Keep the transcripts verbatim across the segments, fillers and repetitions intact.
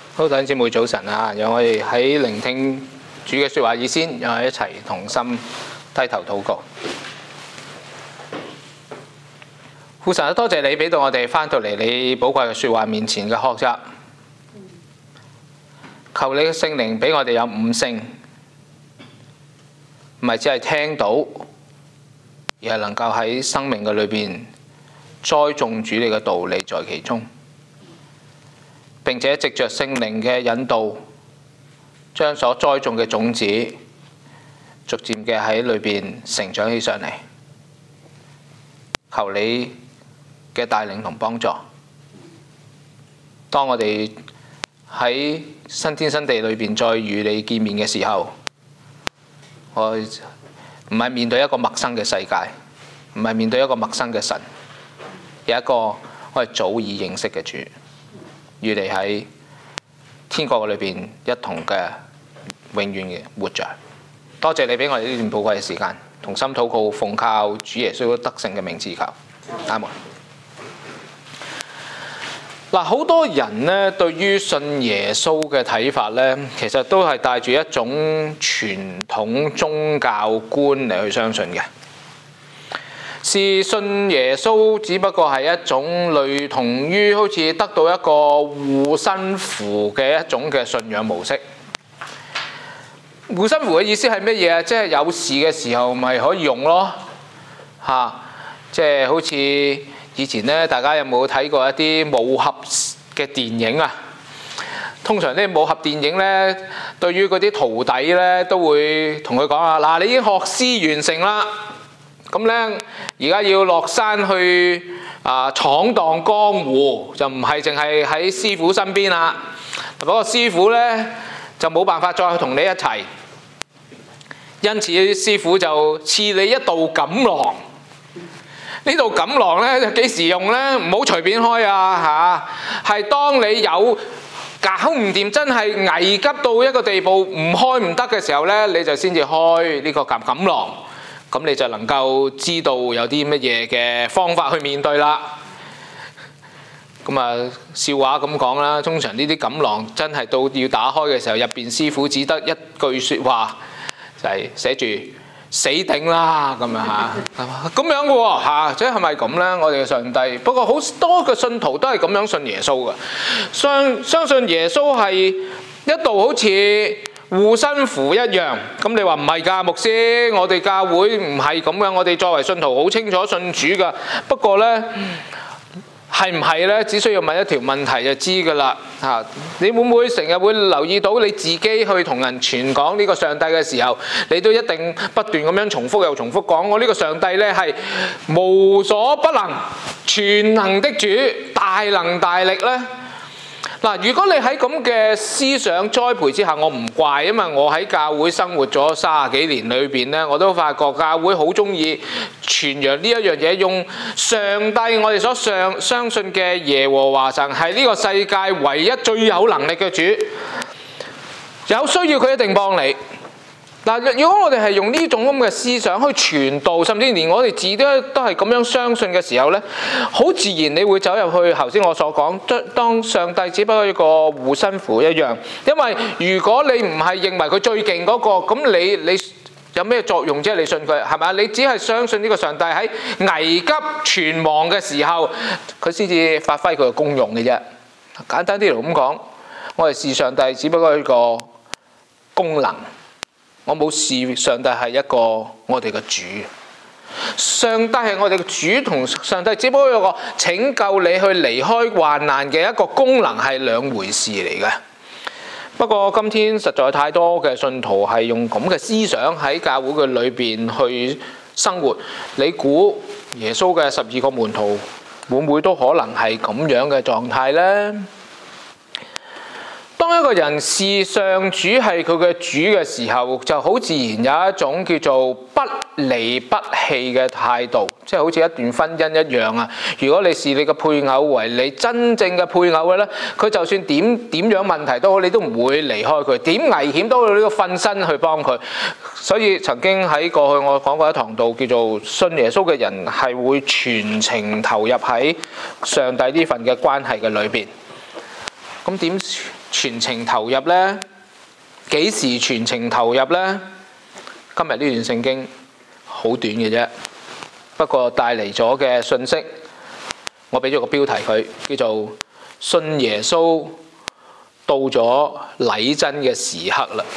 好，弟兄姊妹早晨啊！讓我哋喺聆聽主嘅説話以先，讓我哋一齊同心低頭禱告。父神啊，多謝你俾到我哋翻到嚟你寶貴嘅説話面前嘅學習。求你嘅聖靈俾我哋有悟性，唔係只係聽到，而係能夠喺生命嘅裏邊栽種主你嘅道理在其中。並且藉着聖靈嘅引導，將所栽種嘅種子逐漸嘅喺裏邊成長起上嚟。求你嘅帶領同幫助。當我哋喺新天新地裏邊再與你見面嘅時候，我唔係面對一個陌生嘅世界，唔係面對一個陌生嘅神，有一個我哋早已認識嘅主。與你喺天國裏邊一同嘅永遠嘅活着。多謝你俾我哋呢段寶貴嘅時間，同心禱告，奉靠主耶穌得勝嘅名字求，阿門。嗱，好多人呢對於信耶穌嘅睇法呢，其實都係帶住一種傳統宗教觀嚟去相信嘅。是信耶穌只不過係一種類同於好似得到一個護身符嘅一種嘅信仰模式。護身符嘅意思係乜嘢啊？即係有事嘅時候咪可以用咯，嚇、啊！即係好似以前咧，大家有冇睇過一啲武俠嘅電影啊？通常啲武俠電影咧，對於嗰啲徒弟咧，都會同佢講啊，嗱，你已經學師完成啦。咁咧，而家要落山去啊闖蕩江湖，就唔係淨係喺師傅身邊啦。不過師傅咧就冇辦法再同你一齊，因此師傅就賜你一道錦囊。呢道錦囊咧就幾時用咧？唔好隨便開啊嚇！係當你有搞唔掂，真係危急到一個地步，唔開唔得嘅時候咧，你就先至開呢個錦錦囊。咁你就能夠知道有啲乜嘢嘅方法去面對啦。咁啊，笑話咁講啦，通常呢啲錦囊真係到要打開嘅時候，入邊師傅只得一句説話，就係寫住死頂啦咁樣嚇，咁樣嘅喎嚇，即係咪咁咧？我哋嘅上帝，不過好多嘅信徒都係咁樣信耶穌嘅，相相信耶穌係一道好似護身符一樣。咁你話唔係㗎，牧師，我哋教會唔係咁樣，我哋作為信徒好清楚信主㗎。不過呢，係唔係呢？只需要問一條問題就知㗎啦嚇。你會唔會成日會留意到你自己去同人傳講呢個上帝嘅時候，你都一定不斷咁樣重複又重複講，我呢個上帝呢係無所不能、全能的主，大能大力呢？嗱，如果你喺咁嘅思想栽培之下，我唔怪，因為我喺教會生活咗三十幾年裏邊咧，我都發覺教會好中意傳揚呢一樣嘢，用上帝我哋所相相信嘅耶和華神係呢個世界唯一最有能力嘅主，有需要佢一定幫你。嗱，如果我哋係用呢種咁嘅思想去傳道，甚至連我哋自己都都係咁樣相信嘅時候呢，好自然你會走入去頭先我所講，當上帝只不過一個護身符一樣。因為如果你唔係認為佢最勁嗰個，咁你你有咩作用啫？你信佢係咪？你只係相信呢個上帝喺危急存亡嘅時候，佢先至發揮佢嘅功用嘅啫。簡單啲嚟咁講，我哋視上帝只不過一個功能。我冇視上帝係一個我哋嘅主，上帝係我哋嘅主，同上帝只不過有個拯救你去離開患難嘅一個功能係兩回事嚟嘅。不過今天實在太多嘅信徒係用咁嘅思想喺教會嘅裏邊去生活，你估耶穌嘅十二個門徒會唔會都可能係咁樣嘅狀態呢？當一個人視上主係佢嘅主嘅時候，就好自然有一種叫做不離不棄嘅態度，即係好似一段婚姻一樣啊！如果你視你嘅配偶為你真正嘅配偶嘅咧，佢就算點點樣問題都好，你都唔會離開佢，點危險都好，你都瞓身去幫佢。所以曾經喺過去我講過一堂道，叫做信耶穌嘅人係會全程投入喺上帝呢份嘅關係嘅裏邊。咁點全程投入呢？幾時全程投入呢？今日呢段聖經好短嘅啫，不過帶嚟咗嘅信息，我俾咗個標題佢，叫做信耶穌到咗禮真嘅時刻啦。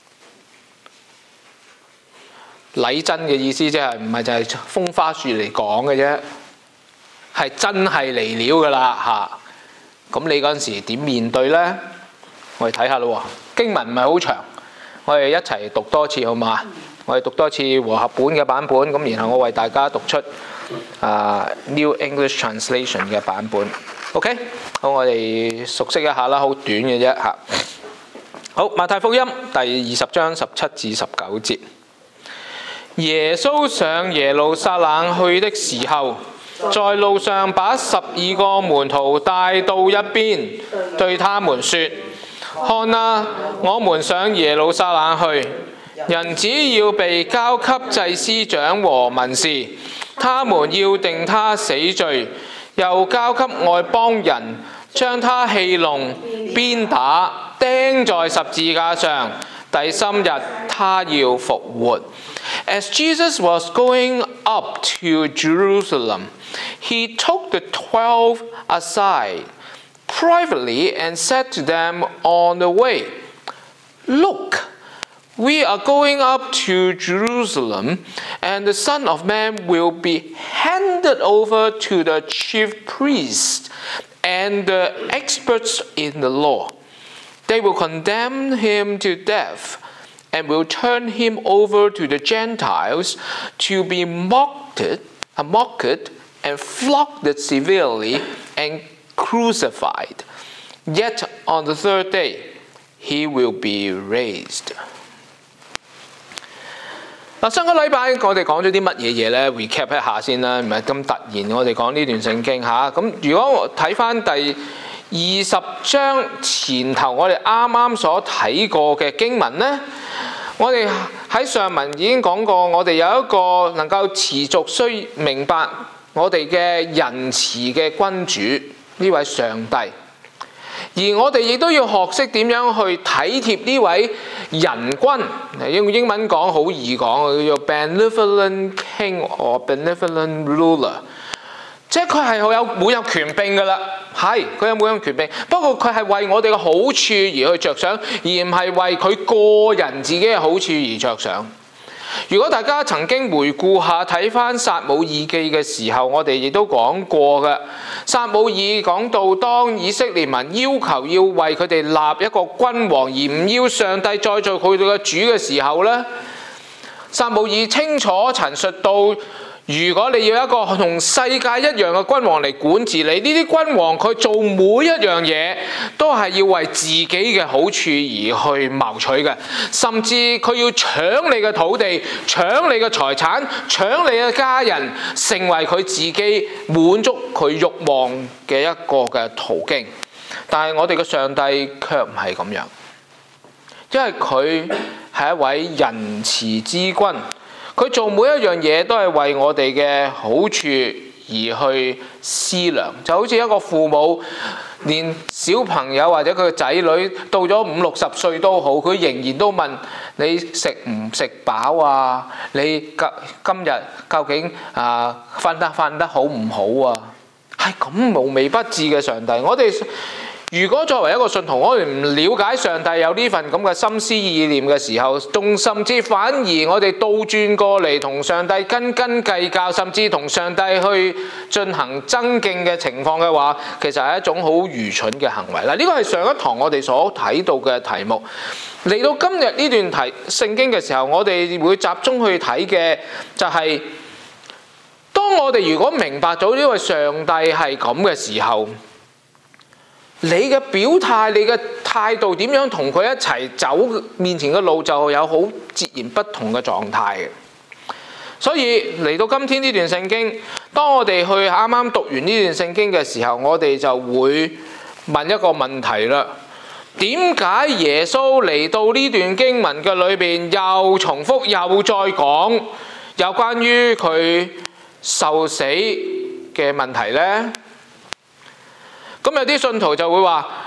禮真嘅意思即係唔係就係風花雪嚟講嘅啫，係真係嚟料㗎啦嚇。咁你嗰陣時點面對呢？我哋睇下咯喎，經文唔係好長，我哋一齊讀多次好嘛？我哋讀多次和合本嘅版本，咁然後我為大家讀出啊、uh, New English Translation 嘅版本。OK， 好，我哋熟悉一下啦，好短嘅啫嚇。好，馬太福音第二十章十七至十九節。耶穌上耶路撒冷去的時候，在路上把十二個門徒帶到一邊，對他們說：看啊，我們上耶路撒冷去，人子要被交給祭司長和文士，他們要定他死罪，又交給外邦人，將他戲弄、鞭打、釘在十字架上，第三日他要復活。As Jesus was going up to Jerusalem, he took the twelve aside privately and said to them on the way, Look, we are going up to Jerusalem, and the Son of Man will be handed over to the chief priests and the experts in the law. They will condemn him to death and will turn him over to the Gentiles to be mocked, uh, mocked and flogged severely and crucified. Yet on the third day, he will be raised. 嗱，上個禮拜我哋講咗啲乜嘢嘢咧 ？recap 一下先啦，唔係咁突然我哋講呢段聖經嚇。咁如果我睇翻第二十章前頭，我哋啱啱所睇過嘅經文咧，我哋喺上文已經講過，我哋有一個能夠持續需明白我哋嘅仁慈嘅君主呢位上帝，而我哋亦都要學識點樣去體貼呢位仁君。用英文講好易講，叫做 benevolent king or benevolent ruler， 即係佢係好有滿有權柄㗎啦。係，佢有滿有權柄，不過佢係為我哋嘅好處而去着想，而唔係為佢個人自己嘅好處而着想。如果大家曾經回顧下睇翻撒母耳記嘅時候，我哋亦都講過嘅。撒母耳講到當以色列民要求要為佢哋立一個君王，而唔要上帝再做佢哋嘅主嘅時候呢，撒母耳清楚陳述到，如果你要一個同世界一樣嘅君王嚟管治你，呢啲君王佢做每一樣嘢都係要為自己嘅好處而去謀取嘅，甚至佢要搶你嘅土地、搶你嘅財產、搶你嘅家人，成為佢自己滿足佢慾望嘅一個嘅途徑。但係我哋嘅上帝卻唔係咁樣，因為佢係一位仁慈之君。佢做每一樣嘢都係為我哋嘅好處而去思量，就好似一個父母，連小朋友或者佢嘅仔女到咗五六十歲都好，佢仍然都問你食唔食飽啊？你今日究竟啊瞓得瞓得好唔好啊？係咁無微不至嘅上帝，我哋。如果作為一個信徒，我哋唔了解上帝有呢份咁嘅心思意念嘅時候，仲甚至反而我哋倒轉過嚟同上帝斤斤計較，甚至同上帝去進行爭競嘅情況嘅話，其實係一種好愚蠢嘅行為啦。呢個係上一堂我哋所睇到嘅題目。嚟到今日呢段題聖經嘅時候，我哋會集中去睇嘅就係、是，當我哋如果明白到呢位上帝係咁嘅時候，你嘅表態、你嘅態度點樣同佢一齊走面前嘅路，就有好截然不同嘅狀態嘅。所以嚟到今天呢段聖經，當我哋去啱啱讀完呢段聖經嘅時候，我哋就會問一個問題啦：點解耶穌嚟到呢段經文嘅裏邊又重複又再講有關於佢受死嘅問題呢？咁有啲信徒就會話：誒、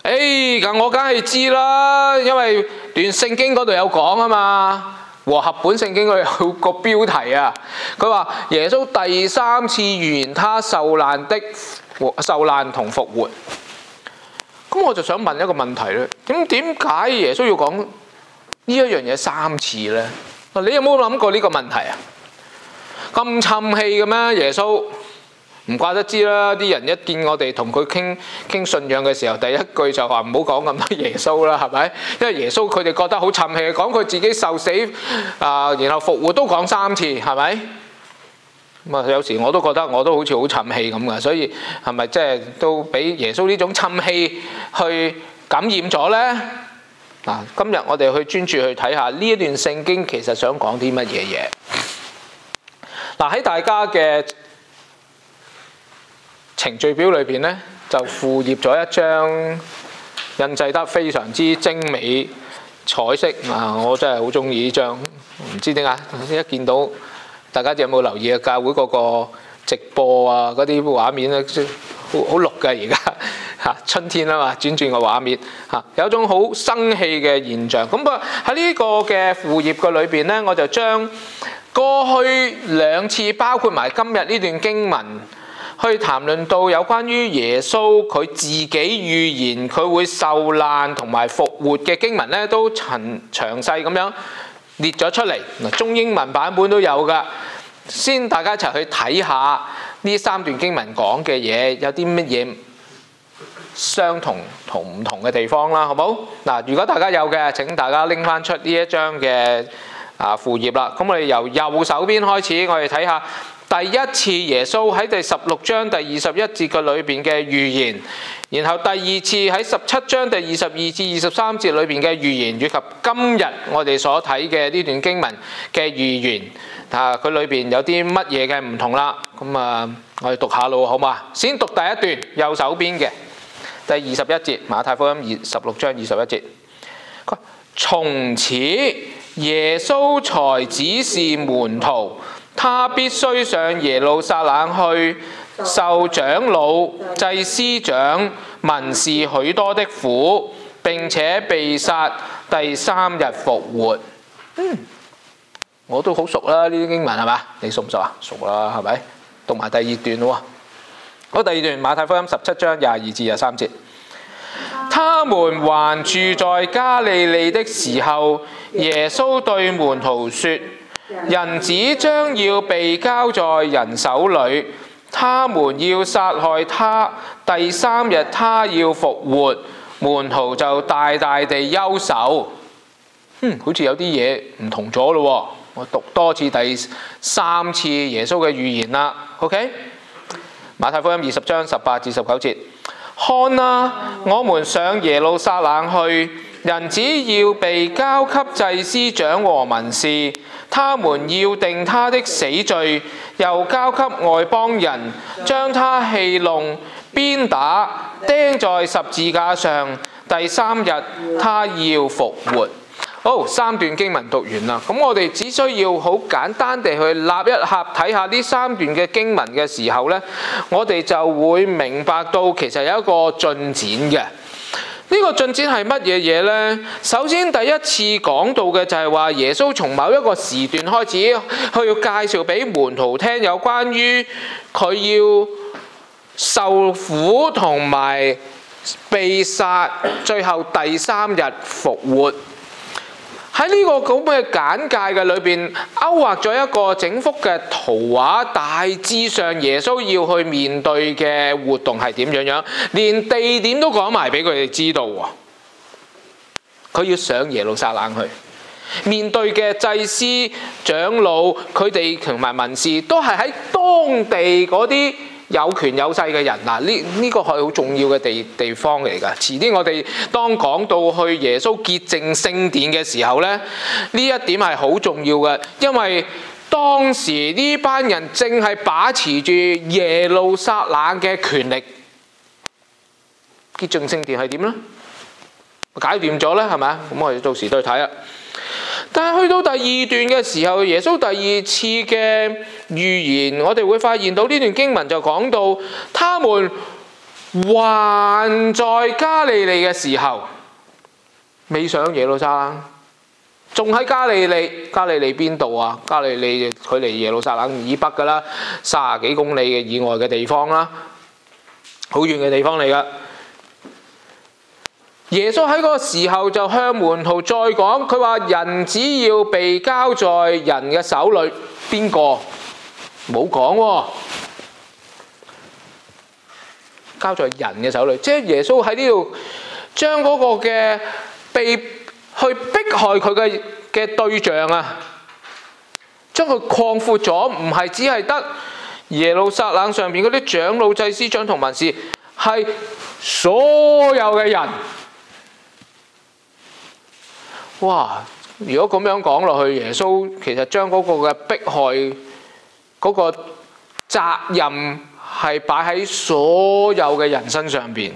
誒，咁我梗係知啦，因為段聖經嗰度有講啊嘛。和合本聖經嗰度有個標題啊，佢話耶穌第三次預言他受難的受難同復活。咁我就想問一個問題咧，咁點解耶穌要講呢一樣嘢三次咧？你有冇諗過呢個問題啊？咁沉氣嘅咩？耶穌唔怪得知啦，啲人一見我哋同佢傾傾信仰嘅時候，第一句就話唔好講咁多耶穌啦，係咪？因為耶穌佢哋覺得好沉氣，講佢自己受死啊、呃，然後復活都講三次，係咪？咁啊，有時我都覺得我都好似好沉氣咁噶，所以係咪即係都俾耶穌呢種沉氣去感染咗咧？嗱，今日我哋去專注去睇下呢一段聖經其實想講啲乜嘢嘢。嗱，喺大家嘅程序表裏邊咧，就附頁咗一張印製得非常之精美彩色啊！我真係好中意呢張，唔知點解一見到大家有冇留意啊？教會嗰個直播啊，嗰啲畫面咧，好好綠嘅而家嚇，春天啊嘛，轉轉個畫面嚇，有一種好生氣嘅現象。咁啊喺呢個嘅附頁嘅裏邊咧，我就將過去兩次包括埋今日呢段經文，去談論到有關於耶穌佢自己預言佢會受難同埋復活嘅經文咧，都詳詳細咁樣列咗出嚟。嗱，中英文版本都有噶。先大家一齊去睇下呢三段經文講嘅嘢有啲乜嘢相同同唔同嘅地方啦，好冇？嗱，如果大家有嘅，請大家拎翻出呢一張嘅啊副頁啦。咁我哋由右手邊開始，我哋睇下第一次耶穌喺第十六章第二十一節嘅裏邊嘅預言，然後第二次喺十七章第二十二至二十三節裏邊嘅預言，以及今日我哋所睇嘅呢段經文嘅預言。啊！佢裏邊有啲乜嘢嘅唔同啦？咁啊，我哋讀下咯，好嘛？先讀第一段，右手邊嘅第二十一節，馬太福音二十六章二十一節。從此耶穌才指示門徒，他必須上耶路撒冷去，受長老、祭司長、文士許多的苦，並且被殺，第三日復活。嗯。我都好熟啦，呢啲經文係嘛？你熟唔熟啊？熟啦，係咪？讀埋第二段咯喎。好，第二段馬太福音十七章廿二至廿三節。他們還住在加利利的時候，耶穌對門徒說：人子將要被交在人手裏，他們要殺害他，第三日他要復活。門徒就大大地憂愁。嗯，好似有啲嘢唔同咗咯喎。我讀多次第三次耶穌嘅預言啦 ，OK？ 馬太福音二十章十八至十九節，看啊，我們上耶路撒冷去，人子要被交給祭司長和文士，他們要定他的死罪，又交給外邦人，將他戲弄、鞭打、釘在十字架上，第三日他要復活。好，三段經文讀完啦，咁我哋只需要好簡單地去立一合睇下呢三段嘅經文嘅時候呢，我哋就會明白到其實有一個進展嘅。呢個進展係乜嘢嘢呢？首先第一次講到嘅就係話耶穌從某一個時段開始去介紹俾門徒聽有關於佢要受苦同埋被殺，最後第三日復活。喺呢個咁嘅簡介嘅裏邊，勾畫咗一個整幅嘅圖畫，大致上耶穌要去面對嘅活動係點樣樣，連地點都講埋俾佢哋知道喎。佢要上耶路撒冷去，面對嘅祭司、長老，佢哋同埋文士都係喺當地嗰啲有權有勢嘅人嗱，呢呢個係好重要嘅地地方嚟㗎。遲啲我哋當講到去耶穌潔淨聖殿嘅時候咧，呢一點係好重要嘅，因為當時呢班人正係把持住耶路撒冷嘅權力。潔淨聖殿係點咧？解掂咗咧，係咪啊？咁我哋到時都去睇啦。但係去到第二段嘅時候，耶穌第二次嘅預言，我哋會發現到呢段經文就講到，他們還在加利利嘅時候，未上耶路撒冷，仲喺加利利。加利利邊度啊？加利利距離耶路撒冷以北噶啦，三十幾公里嘅以外嘅地方啦，好遠嘅地方嚟噶。耶穌喺嗰個時候就向門徒再講，佢話人只要被交在人嘅手裏，邊個？冇講喎，交在人嘅手裏，即係耶穌喺呢度將嗰個嘅被去迫害佢嘅嘅對象啊，將佢擴闊咗，唔係只係得耶路撒冷上邊嗰啲長老、祭司長同文士，係所有嘅人。哇！如果咁樣講落去，耶穌其實將嗰個嘅迫害嗰個責任係擺喺所有嘅人身上邊。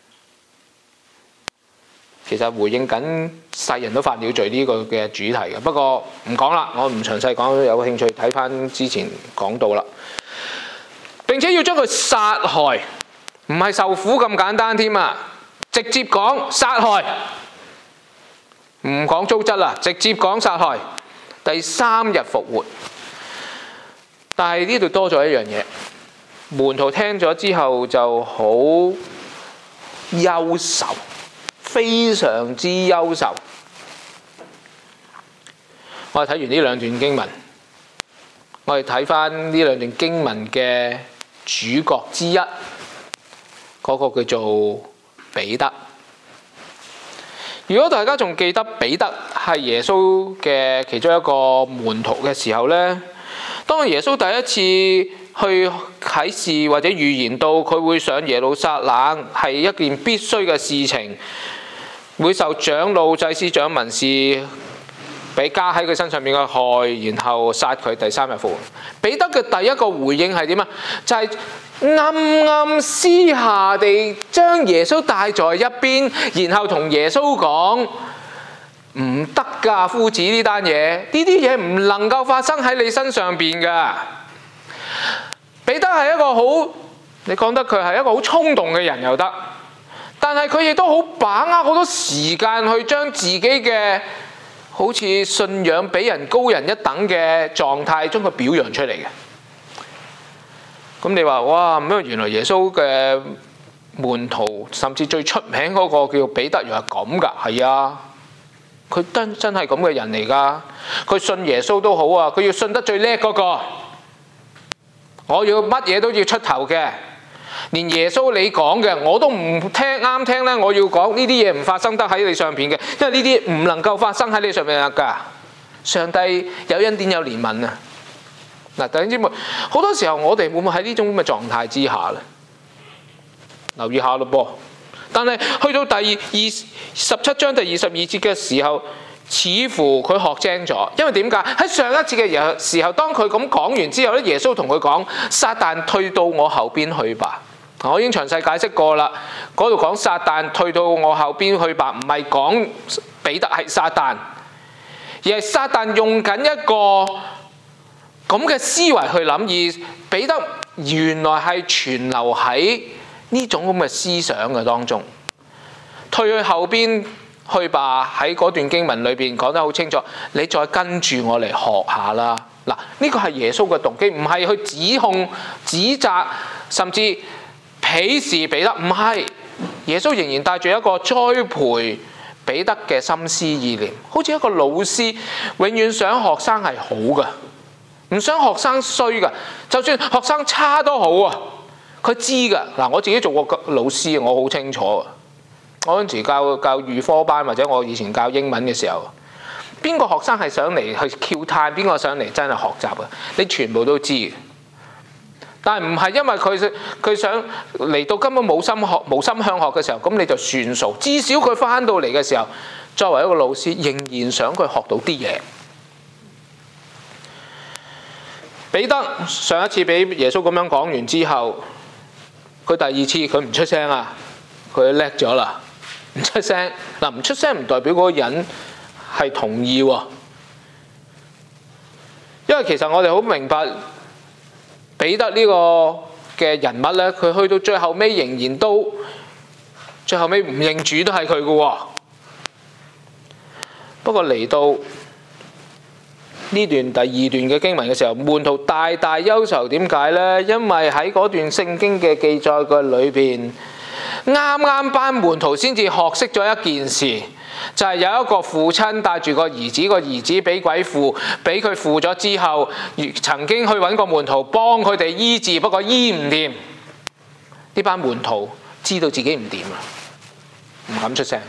其實回應緊世人都犯了罪呢個嘅主題嘅，不過唔講啦，我唔詳細講，有興趣睇翻之前講到啦。並且要將佢殺害，唔係受苦咁簡單添啊！直接講殺害。唔講糟質啦，直接講殺害。第三日復活，但係呢度多咗一樣嘢，門徒聽咗之後就好憂愁，非常之憂愁。我哋睇完呢兩段經文，我哋睇翻呢兩段經文嘅主角之一，嗰個叫做彼得。如果大家仲記得彼得係耶穌嘅其中一個門徒嘅時候呢，當耶穌第一次去啟示或者預言到佢會上耶路撒冷係一件必須嘅事情，會受長老、祭司長、文士俾加喺佢身上面嘅害，然後殺佢，第三日復活。彼得嘅第一個回應係點啊？就係、是、暗暗私下地將耶穌帶在一邊，然後同耶穌講：唔得㗎，夫子，呢單嘢，呢啲嘢唔能夠發生喺你身上邊㗎。彼得係一個好，你講得佢係一個好衝動嘅人又得，但係佢亦都好把握好多時間去將自己嘅好似信仰比人高人一等嘅狀態，將佢表揚出嚟嘅。咁你話哇，咩原來耶穌嘅門徒甚至最出名嗰個叫彼得，原來係咁㗎？係啊，佢真真係咁嘅人嚟㗎。佢信耶穌都好啊，佢要信得最叻嗰個。我要乜嘢都要出頭嘅，連耶穌你講嘅我都唔聽啱聽咧。我要講呢啲嘢唔發生得喺你上邊嘅，因為呢啲唔能夠發生喺你上面㗎。上帝有恩典有憐憫啊！嗱，弟兄姊妹，好多時候我哋會唔會喺呢種咁嘅狀態之下咧？留意下咯噃。但係去到第二十七章第二十二節嘅時候，似乎佢學精咗，因為點解？喺上一節嘅時候，當佢咁講完之後咧，耶穌同佢講：撒旦退到我後邊去吧。我已經詳細解釋過啦。嗰度講撒旦退到我後邊去吧，唔係講彼得係撒旦，而係撒旦用緊一個咁嘅思維去諗，而彼得原來係存留喺呢種咁嘅思想嘅當中。退去後邊去吧，喺嗰段經文裏邊講得好清楚，你再跟住我嚟學下啦。嗱，呢個係耶穌嘅動機，唔係去指控、指責，甚至鄙視彼得，唔係。耶穌仍然帶住一個栽培彼得嘅心思意念，好似一個老師，永遠想學生係好嘅，唔想學生衰噶，就算學生差都好啊，佢知噶。嗱，我自己做過老師，我好清楚。我嗰陣時教教預科班，或者我以前教英文嘅時候，邊個學生係上嚟去 Q time， 邊個上嚟真係學習啊？你全部都知。但係唔係因為佢佢想嚟到根本冇心學、冇心向學嘅時候，咁你就算數。至少佢翻到嚟嘅時候，作為一個老師，仍然想佢學到啲嘢。彼得上一次俾耶穌咁樣講完之後，佢第二次佢唔出聲啊，佢叻咗啦，唔出聲。嗱，唔出聲唔代表嗰個人係同意喎，因為其實我哋好明白彼得呢個嘅人物咧，佢去到最後尾仍然都最後尾唔認主都係佢嘅喎。不過嚟到呢段第二段嘅經文嘅時候，門徒大大憂愁，點解呢？因為喺嗰段聖經嘅記載嘅裏邊，啱啱班門徒先至學識咗一件事，就係有一個父親帶住個兒子，個兒子俾鬼附，俾佢附咗之後，曾經去揾個門徒幫佢哋醫治，不過醫唔掂。呢班門徒知道自己唔掂啊，唔敢出聲。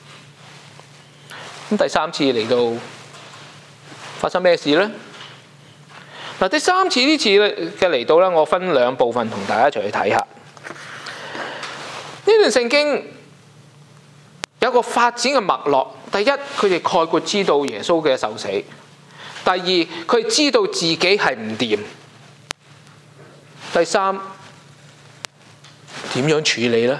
咁第三次嚟到發生咩事呢？嗱，第三次呢次嘅嚟到咧，我分兩部分同大家一齊去睇下。呢段聖經有個發展嘅脈絡。第一，佢哋概括知道耶穌嘅受死；第二，佢哋知道自己係唔掂；第三，點樣處理呢？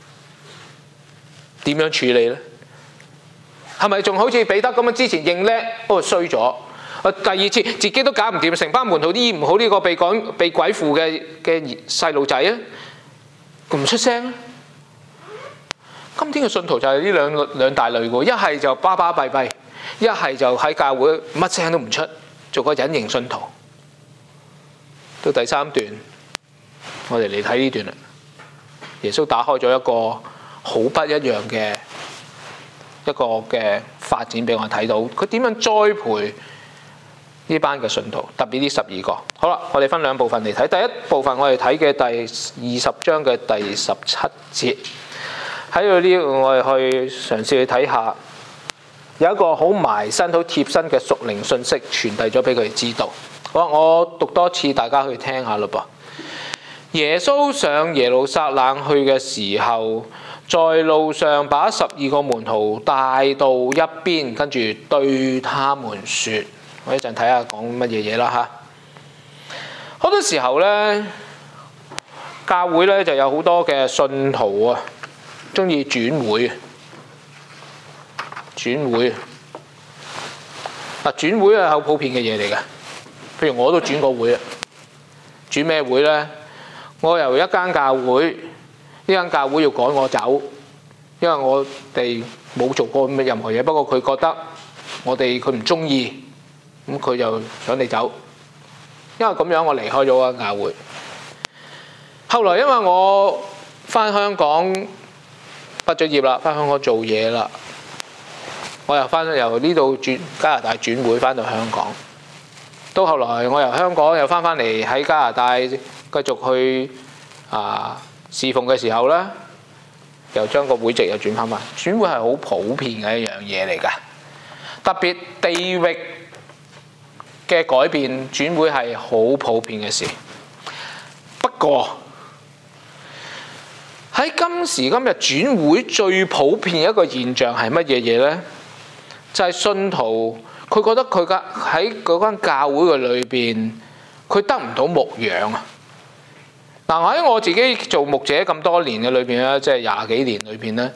點樣處理呢？係咪仲好似彼得咁樣之前認叻，不過衰咗？第二次自己都搞唔掂，成班門徒都醫唔好呢個被趕被鬼附嘅嘅細路仔啊，佢唔出聲。今天嘅信徒就係呢兩兩大類嘅，一係就巴巴閉閉，一係就喺教會乜聲都唔出，做個隱形信徒。到第三段，我哋嚟睇呢段啦。耶穌打開咗一個好不一樣嘅一個嘅發展俾我睇到，佢點樣栽培呢班嘅信徒，特別呢十二個。好啦，我哋分兩部分嚟睇。第一部分我哋睇嘅第二十章嘅第十七節，喺度呢，我哋去嘗試去睇下，有一個好埋身、好貼身嘅屬靈信息傳遞咗俾佢哋知道。好，我讀多次，大家去聽下咯噃。耶穌上耶路撒冷去嘅時候，在路上把十二個門徒帶到一邊，跟住對他們說：我一陣睇下講乜嘢嘢啦嚇。好多時候呢，教會呢就有好多嘅信徒啊，中意轉會。轉會嗱，轉會係好普遍嘅嘢嚟嘅。譬如我都轉過會啊，轉咩會呢？我由一間教會，呢間教會要趕我走，因為我哋冇做過任何嘢。不過佢覺得我哋佢唔中意，咁佢就想你走。因為咁樣，我離開咗間教會。後來因為我返香港畢咗業啦，返香港做嘢啦，我又返由呢度轉加拿大轉會返到香港。到後來我由香港又返返嚟喺加拿大繼續去啊侍奉嘅時候咧，又將個會籍又轉返返。轉會係好普遍嘅一樣嘢嚟㗎，特別地域嘅改變，轉會係好普遍嘅事。不過喺今時今日轉會最普遍一個現象係乜嘢嘢咧？就係信徒佢覺得佢嘅喺嗰間教會嘅裏邊，佢得唔到牧養啊！嗱，喺我自己做牧者咁多年嘅裏邊咧，即係廿幾年裏邊咧，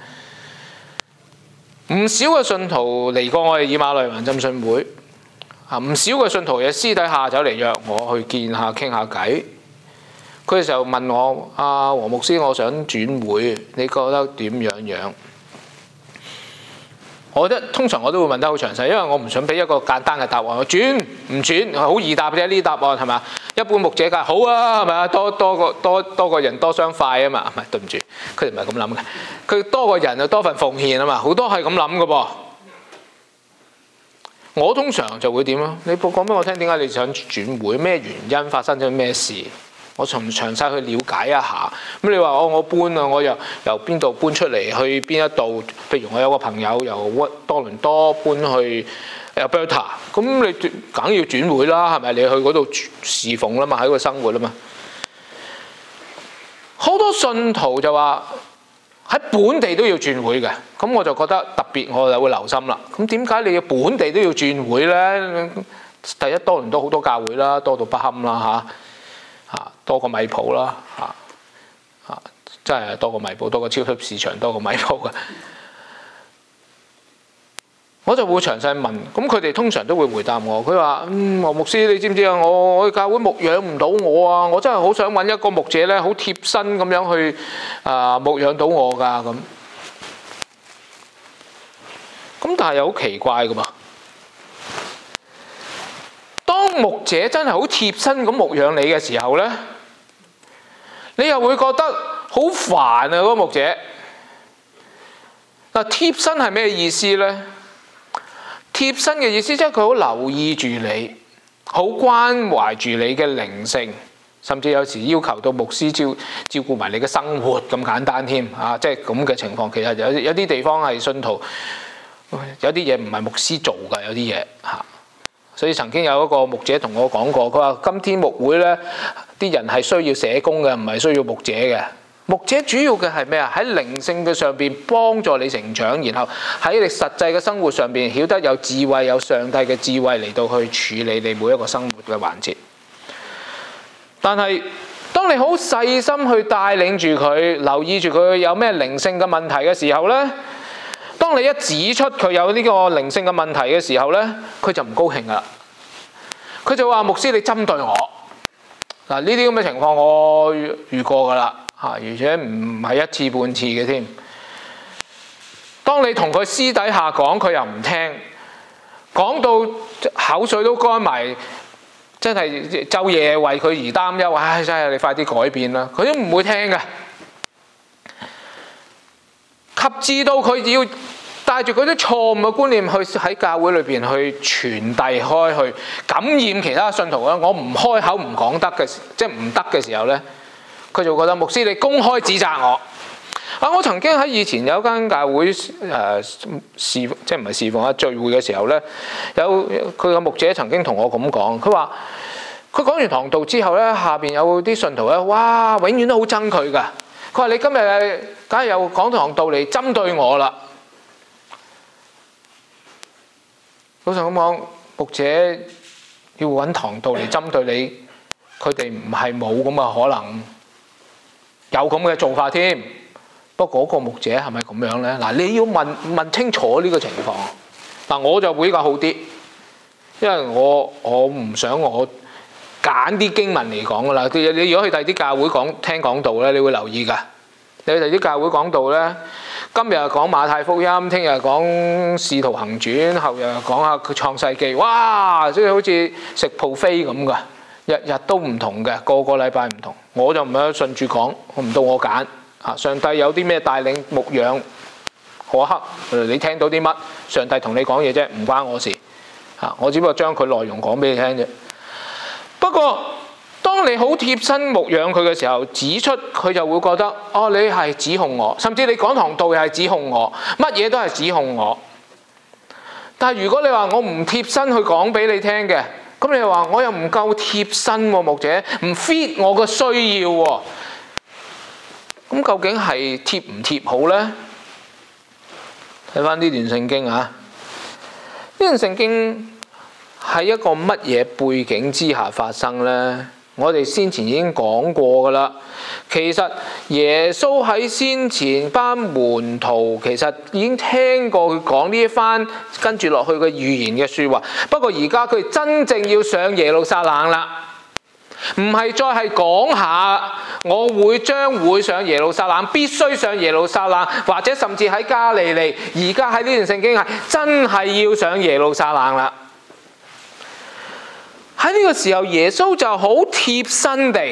唔少嘅信徒嚟過我哋以馬內環浸信會啊，唔少嘅信徒嘅私底下走嚟約我去見下傾下偈。佢就問我：阿黃牧師，我想轉會，你覺得點樣樣？我覺得通常我都會問得好詳細，因為我唔想俾一個簡單嘅答案。我轉唔轉好易答啫，呢啲答案係咪？一般牧者梗係好啊，係咪啊？多多個多多個人多雙快啊嘛，唔係，對唔住，佢哋唔係咁諗嘅。佢多個人就多份奉獻啊嘛，好多係咁諗嘅噃。我通常就會點啊？你講俾我聽，點解你想轉會？咩原因？發生咗咩事？我從詳細去了解一下。咁你話我我搬啊，我又由邊度搬出嚟去邊一度？譬如我有個朋友由多倫多搬去 Alberta， 咁你梗要轉會啦，係咪？你去嗰度侍奉啦嘛，喺嗰度生活啦嘛。好多信徒就話喺本地都要轉會嘅，咁我就覺得特別，我就會留心啦。咁點解你要本地都要轉會咧？第一，多倫多好多教會啦，多到不堪啦嚇。啊，多過米鋪啦，啊啊，真係多過米鋪，多過超級市場，多過米鋪嘅。 我就會詳細問，咁佢哋通常都會回答我。佢話：嗯，何牧師，你知唔知啊？我我教會牧養唔到我啊！我真係好想揾一個牧者咧，好貼身咁樣去啊、呃、牧養到我㗎咁。咁但係又好奇怪㗎嘛。當牧者真係好貼身咁牧養你嘅時候咧，你又會覺得好煩啊！嗰個牧者嗱，貼身係咩意思咧？貼身嘅意思即係佢好留意住你，好關懷住你嘅靈性，甚至有時要求到牧師照照顧埋你嘅生活咁簡單添啊！即係咁嘅情況，其實有有啲地方係信徒，有啲嘢唔係牧師做㗎，有啲嘢嚇。所以曾經有一個牧者同我講過，佢話：今天牧會咧，啲人係需要社工嘅，唔係需要牧者嘅。牧者主要嘅係咩啊？喺靈性嘅上邊幫助你成長，然後喺你實際嘅生活上邊曉得有智慧，有上帝嘅智慧嚟到去處理你每一個生活嘅環節。但係當你好細心去帶領住佢，留意住佢有咩靈性嘅問題嘅時候咧，當你一指出佢有呢個靈性嘅問題嘅時候咧，佢就唔高興噶啦。佢就話：牧師，你針對我嗱，呢啲咁嘅情況我遇過噶啦。嚇，而且唔係一次半次嘅添。當你同佢私底下講，佢又唔聽，講到口水都乾埋，真係晝夜為佢而擔憂。唉，真係你快啲改變啦！佢都唔會聽嘅。及至到佢要帶住嗰啲錯誤嘅觀念去喺教會裏邊去傳遞開去，感染其他信徒咧。我唔開口唔講得嘅，即係唔得嘅時候咧。佢就覺得牧師你公開指責我啊！我曾經喺以前有間教會誒、呃、侍即係唔係侍奉啊聚會嘅時候咧，有佢個牧者曾經同我咁講，佢話佢講完堂道之後咧，下邊有啲信徒咧，哇，永遠都好憎佢㗎。佢話你今日梗係又講堂道嚟針對我啦。老實咁講，牧者要揾堂道嚟針對你，佢哋唔係冇咁嘅可能。有咁嘅做法添，不過嗰個牧者係咪咁樣咧？嗱，你要問問清楚呢個情況。嗱，我就會比較好啲，因為我我唔想我揀啲經文嚟講噶啦。你如果去第二啲教會講聽講道咧，你會留意㗎。你去第二啲教會講道咧，今日講馬太福音，聽日講使徒行傳，後日講下創世記，哇！即係好似食 buffet咁㗎。日日都唔同嘅，個個禮拜唔同，我就唔係順住講，唔到我揀嚇。上帝有啲咩帶領牧養嗰刻，你聽到啲乜？上帝同你講嘢啫，唔關我事嚇。我只不過將佢內容講俾你聽啫。不過當你好貼身牧養佢嘅時候，指出佢就會覺得哦，你係指控我，甚至你講堂道又係指控我，乜嘢都係指控我。但係如果你話我唔貼身去講俾你聽嘅，咁你話我又唔夠貼身喎，牧者唔 fit 我個需要喎，咁究竟係貼唔貼好咧？睇翻呢段聖經啊，呢段聖經喺一個乜嘢背景之下發生咧？我哋先前已經講過噶啦。其實耶穌喺先前班門徒其實已經聽過佢講呢一番跟住落去嘅預言嘅説話。不過而家佢真正要上耶路撒冷啦，唔係再係講下我會將會上耶路撒冷，必須上耶路撒冷，或者甚至喺加利利。而家喺呢段聖經係真係要上耶路撒冷啦。喺呢個時候，耶穌就好貼身地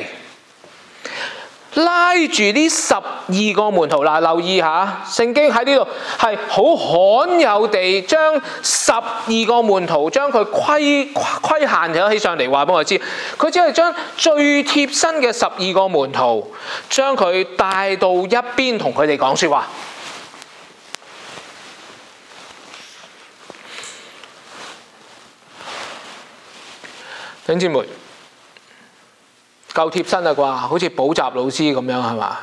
拉住呢十二個門徒。嗱，留意下，聖經喺呢度係好罕有地將十二個門徒將佢規規限咗起上嚟，話俾我知。佢只係將最貼身嘅十二個門徒，將佢帶到一邊，同佢哋講説話。弟兄姊妹，夠貼身啦啩，好似補習老師咁樣係嘛？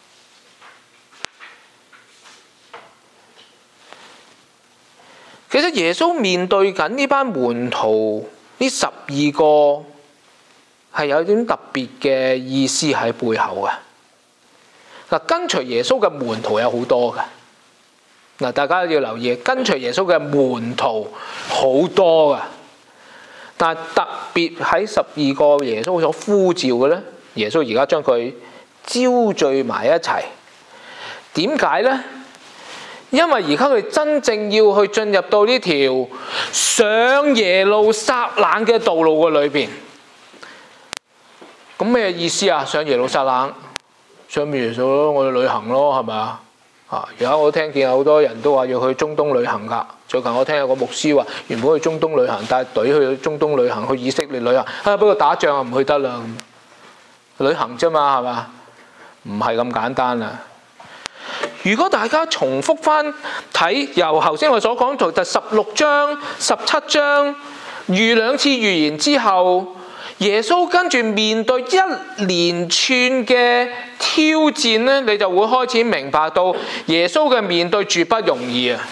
其實耶穌面對緊呢班門徒，呢十二個係有啲特別嘅意思喺背後嘅。嗱，跟隨耶穌嘅門徒有好多嘅， 嗱，大家要留意，跟隨耶穌嘅門徒好多㗎，但係特別喺十二個耶穌所呼召嘅咧，耶穌而家將佢招聚埋一齊。點解咧？因為而家佢真正要去進入到呢條上耶路撒冷嘅道路嘅裏邊。咁咩意思啊？上耶路撒冷，上耶穌咯，我哋旅行咯，係咪啊？啊！而家我聽見好多人都話要去中東旅行㗎。最近我聽有個牧師話，原本去中東旅行，帶隊去中東旅行，去以色列旅行，啊不過打仗啊唔去得啦。旅行啫嘛，係嘛？唔係咁簡單啊！如果大家重複翻睇由頭先我所講到第十六章、十七章預兩次預言之後，耶穌跟住面對一連串嘅挑戰咧，你就會開始明白到耶穌嘅面對絕不容易啊！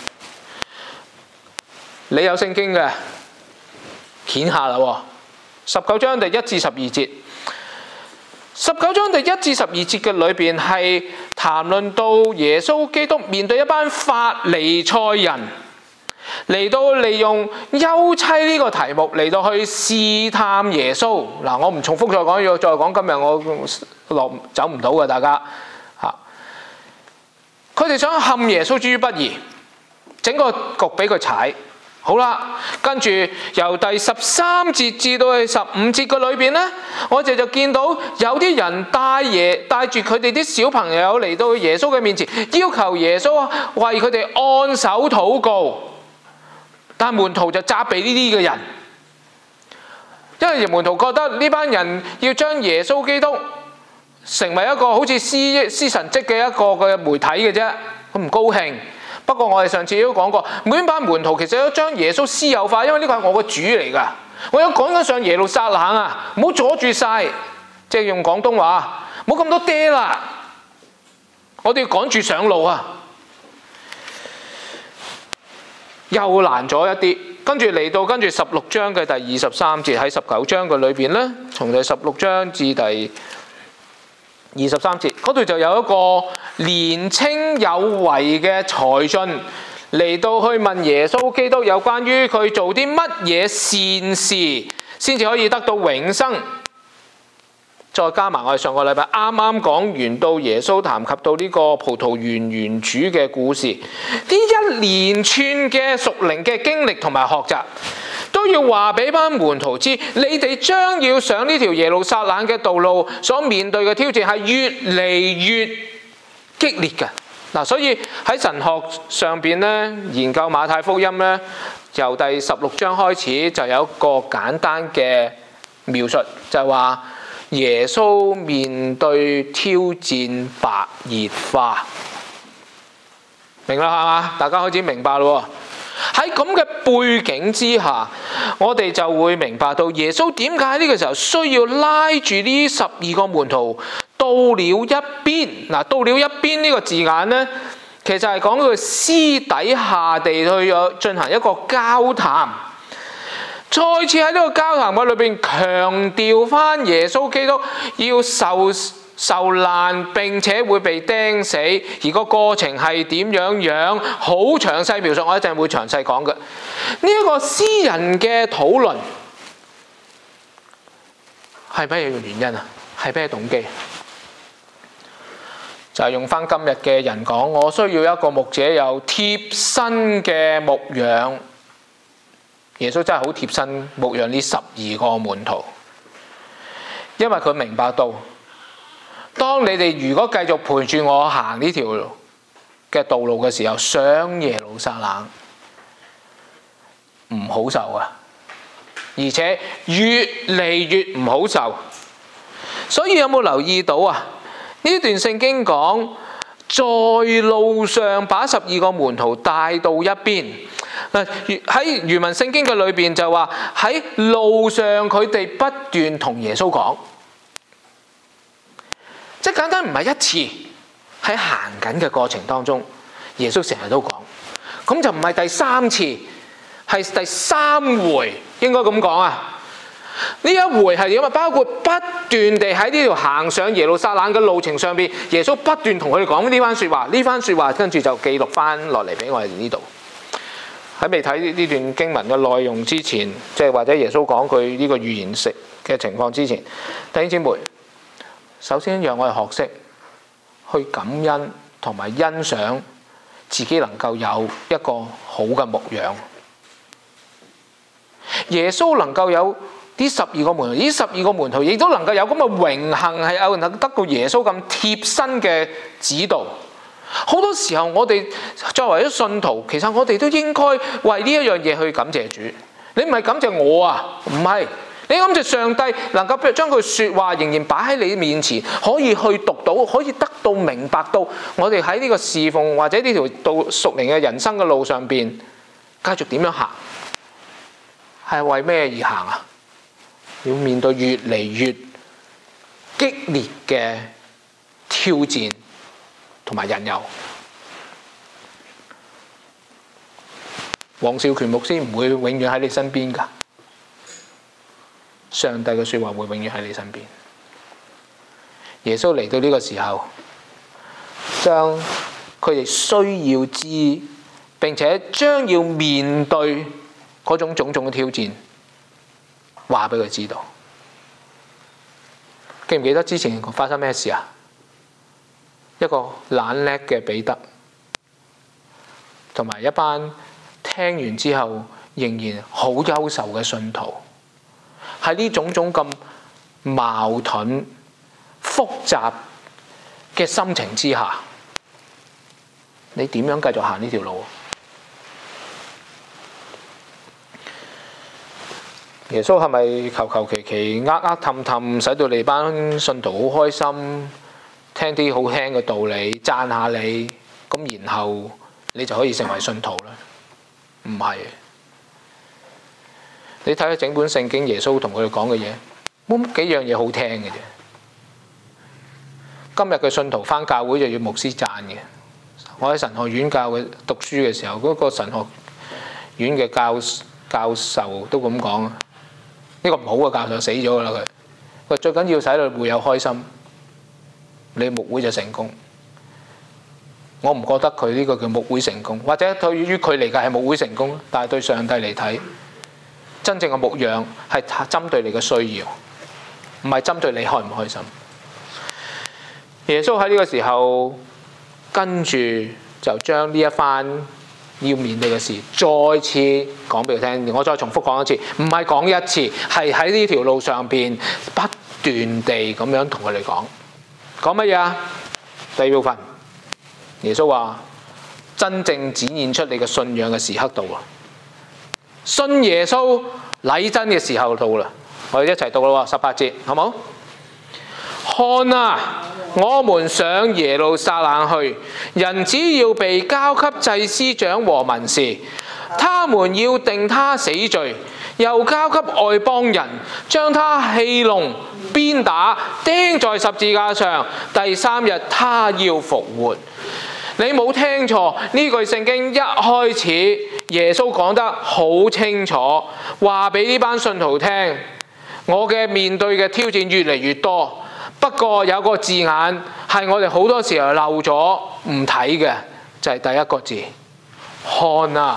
你有聖經嘅，掀下啦喎，十九章第一至十二節。十九章第一至十二節嘅裏邊係談論到耶穌基督面對一班法利賽人嚟到利用休妻呢個題目嚟到去試探耶穌。嗱，我唔重複再講，要再講今日我落走唔到嘅，大家嚇。佢哋想陷耶穌於不義，整個局俾佢踩。好啦，跟住由第十三節至到第十五節嘅裏邊咧，我哋就見到有啲人帶耶帶住佢哋啲小朋友嚟到耶穌嘅面前，要求耶穌為佢哋按手禱告。但門徒就責備呢啲嘅人，因為門徒覺得呢班人要將耶穌基督成為一個好似施施神蹟嘅一個嘅媒體嘅啫，佢唔高興。不過我哋上次都講過，每班門徒其實都將耶穌私有化，因為呢個係我個主嚟㗎，我有趕緊上耶路撒冷啊，唔好阻住晒，即係用廣東話，唔好咁多爹啦，我哋要趕住上路啊，又難咗一啲。跟住嚟到跟住十六章嘅第二十三節，喺十九章嘅裏邊咧，從第十六章至第二十三節嗰度就有一個年青有為嘅才俊嚟到去問耶穌基督有關於佢做啲乜嘢善事先至可以得到永生。再加埋我哋上個禮拜啱啱講完到耶穌談及到呢個葡萄園園主嘅故事，呢一連串嘅屬靈嘅經歷同埋學習，都要話俾班門徒知，你哋將要上呢條耶路撒冷嘅道路所面對嘅挑戰係越嚟越激烈嘅。嗱，所以喺神學上邊咧，研究馬太福音咧，由第十六章開始就有一個簡單嘅描述，就係話耶穌面對挑戰白熱化，明啦係嘛？大家開始明白咯。喺咁嘅背景之下，我哋就會明白到耶穌點解呢個時候需要拉住呢十二個門徒到了一邊。嗱，到了一邊呢個字眼呢，其實係講佢私底下地去進行一個交談。再次喺呢個交談嘅裏邊強調翻耶穌基督要受受難並且會被釘死，而個過程係點樣樣，好詳細描述，我一陣會詳細講嘅。呢、這、一個私人嘅討論係咩原因啊？係咩動機？就係、是、用翻今日嘅人講，我需要一個牧者有貼身嘅牧養。耶穌真係好貼身牧養呢十二個門徒，因為佢明白到，當你哋如果繼續陪住我行呢條嘅道路嘅時候，上耶路撒冷唔好受啊，而且越嚟越唔好受。所以有冇留意到啊？呢段聖經講，在路上把十二個門徒帶到一邊。喺原文聖經嘅裏邊就話，喺路上佢哋不斷同耶穌講，即係簡單唔係一次，喺行緊嘅過程當中，耶穌成日都講，咁就唔係第三次，係第三回應該咁講啊。呢一回係點啊？包括不斷斷地喺呢條行上耶路撒冷嘅路程上邊，耶穌不斷同佢哋講呢番説話，呢番説話跟住就記錄翻落嚟俾我哋呢度。喺未睇呢段經文嘅內容之前，即係或者耶穌講佢呢個預言式嘅情況之前，弟兄姊妹，首先讓我哋學識去感恩同埋欣賞自己能夠有一個好嘅牧養。耶穌能夠有呢十二個門徒，呢十二個門徒亦都能夠有咁嘅榮幸，係有能得到耶穌咁貼身嘅指導。好多時候我哋作為咗信徒，其實我哋都應該為呢一樣嘢去感謝主。你唔係感謝我啊，唔係，你感謝上帝能夠將佢説話仍然擺喺你面前，可以去讀到，可以得到明白到，我哋喺呢個侍奉或者呢條道屬靈嘅人生嘅路上邊，繼續點樣行，係為咩而行啊？要面對越嚟越激烈嘅挑戰同埋引誘。黃少權牧師唔會永遠喺你身邊㗎，上帝嘅説話會永遠喺你身邊。耶穌嚟到呢個時候，將佢哋需要知並且將要面對嗰種種種嘅挑戰話俾佢知道。記唔記得之前發生咩事啊？一個懶叻嘅彼得，同埋一班聽完之後仍然好優秀嘅信徒，喺呢種種咁矛盾複雜嘅心情之下，你點樣繼續行呢條路？耶穌係咪求求其其呃呃氹氹，使到你班信徒好開心，聽啲好聽嘅道理，讚下你，咁然後你就可以成為信徒咧？唔係。你睇下整本聖經，耶穌同佢哋講嘅嘢，冇乜幾樣嘢好聽嘅啫。今日嘅信徒返教會就要牧師讚嘅。我喺神學院教嘅讀書嘅時候，嗰個神學院嘅教教授都咁講。呢個唔好嘅教授死咗㗎啦，佢佢最緊要使到會友開心，你牧會就成功。我唔覺得佢呢個叫牧會成功，或者對於佢嚟講係牧會成功，但係對上帝嚟睇，真正嘅牧養係針對你嘅需要，唔係針對你開唔開心。耶穌喺呢個時候跟住就將呢一番要面對嘅事再次講俾佢聽。我再重複講一次，唔係講一次，係喺呢條路上邊不斷地咁樣同佢哋講。講乜嘢啊？第二部分，耶穌話真正展現出你嘅信仰嘅時刻到啦，信耶穌禮真嘅時候到啦。我哋一齊讀啦，十八節，好冇？看啊！我們上耶路撒冷去，人子要被交給祭司長和文士，他們要定他死罪，又交給外邦人，將他戲弄、鞭打、釘在十字架上。第三日他要復活。你冇聽錯，呢句聖經一開始耶穌講得好清楚，話俾呢班信徒聽，我嘅面對嘅挑戰越嚟越多。不過有個字眼係我哋好多時候漏咗唔睇嘅，就係、是、第一個字，看啊！